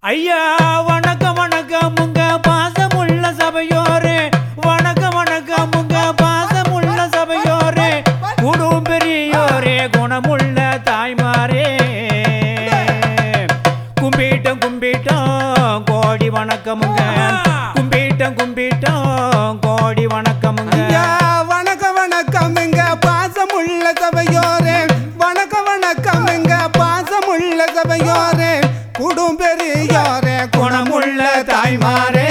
ஐயா வணக்கம் வணக்கம் உங்க பாசமுள்ள சபையோரே, வணக்கம் வணக்கம் உங்க பாசமுள்ள சபையோரே, குடும் பெரியோரே, குணமுள்ள தாய்மாரே, கும்பிட்டோம் கும்பிட்டோம் கோடி வணக்கமுங்க, கும்பிட்டோம் கும்பிட்டோம் கோடி வணக்கமுங்க. வணக்கம் வணக்கம் எங்க பாசமுள்ள சபையோரே, வணக்கம் வணக்கம் எங்க பாசமுள்ள சபையோரே, குடும் பெரியோரே, குணமுள்ள தாய்மாரே,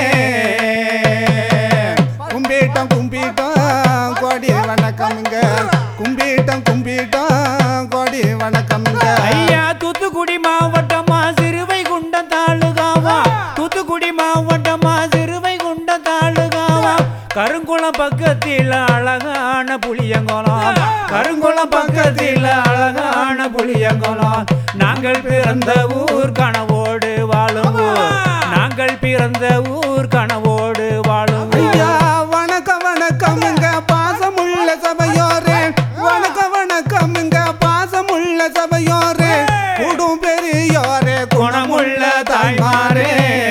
கும்பிட்டோம் கும்பிட்டோம் கோடி வணக்கமுங்க, கும்பிட்டோம் கும்பிட்டோம் கோடி வணக்கமுங்க. ஐயா தூத்துக்குடி மாவட்டமா சிறுவைகுண்டம் தாலுகாவா, தூத்துக்குடி மாவட்டமா சிறுவைகுண்டம் தாலுகாவா, கருங்குளம் பக்கத்தில் அழகான புளியங்குளம், கருங்குளம் பக்கத்தில் அழகான புளியங்குளம், நாங்கள் பிறந்த ஊர் கனவோடு வாழும் ஊர், நாங்கள் பிறந்த ஊர் கனவோடு வாழும். ஐயா வணக்கம் வணக்கம் எங்க பாசமுள்ள சபையோரே, வணக்கம் வணக்கம் எங்க பாசமுள்ள சபையோரே, குடும் பெரியோரே, குணமுள்ள தாய்மாரே,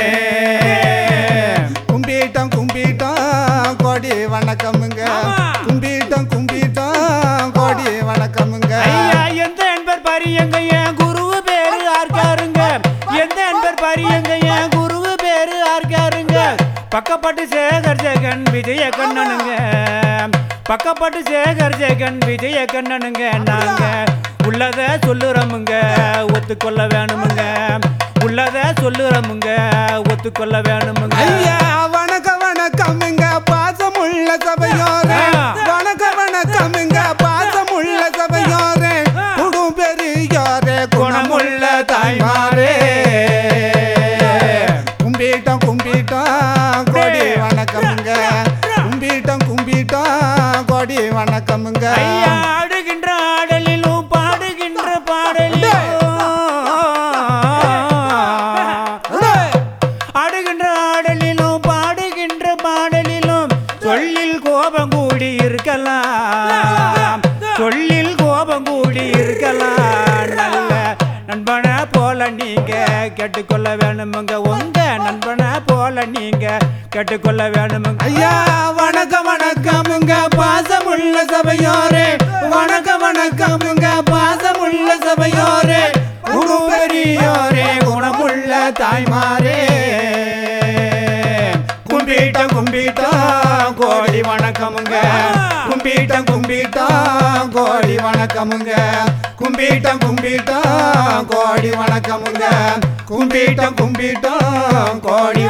கும்பிட்டோம் கும்பிட்டோம் கோடி வணக்கமுங்க, கும்பிட்டோம் கும்பிட்டோம் கோடி வணக்கமுங்க. ஐயா எந்த என்பர் பரியங்க என் குருவு பேரு ஆர்காருங்க, எந்த என்பர் பரியங்க என் குருவு பேரு ஆர்காருங்க, பக்கப்பட்டு சேகர் ஜெகன் விஜய கண்ணனுங்க, பக்கப்பட்டு சேகர் ஜெகன் விஜய கண்ணனுங்க, நாங்க உள்ளத சொல்லுறமுங்க ஒத்துக்கொள்ள வேணுமுங்க, உள்ளத சொல்லுறமுங்க ஒத்துக்கொள்ள வேணுமுங்க. ஐயா வணக்கம் வணக்கம் எங்க பாசமுள்ள சபையோரே, வணக்கம் வணக்கம் எங்க பாசமுள்ள சபையோரே, குடும் பெரியோரே, குணமுள்ள தாய்மாரே, கும்பிட்டோம் கும்பிட்டோம் கோடி வணக்கமுங்க, கும்பிட்டோம் கும்பிட்டோம் கோடி வணக்கமுங்க. ஐயா ஆடுகின்ற ஆடலிலும் பாடுகின்ற பாடலிலும், ஆடுகின்ற ஆடலிலும் பாடுகின்ற பாடலிலும், சொல்லில் கோபம் கூடி இருக்கலாம், சொல்லில் கோபம் கூடி இருக்கலாம், நல்ல நண்பனை போல நீங்க கேட்டுக்கொள்ள வேணுமுங்க, உங்க நண்பனை போல நீங்க கேட்டுக்கொள்ள வேணுமுங்க. ஐயா வணக்கம் வணக்கம் உங்க பாசமுள்ள சபையோரே, வணக்கம் வணக்கம் உங்க பாசமுள்ள சபையோரே, குடும் பெரியோரே, குணமுள்ள தாய்மாரே, கும்பிட்டோம் கும்பிட்டோம் கோடி வணக்கமுங்க, கும்பிட்டோம் கும்பிட்டோம் கோடி வணக்கமுங்க, கும்பிட்டோம் கும்பிட்டோம் கோடி வணக்கமுங்க, கும்பிட்டோம் கும்பிட்டோம் கோடி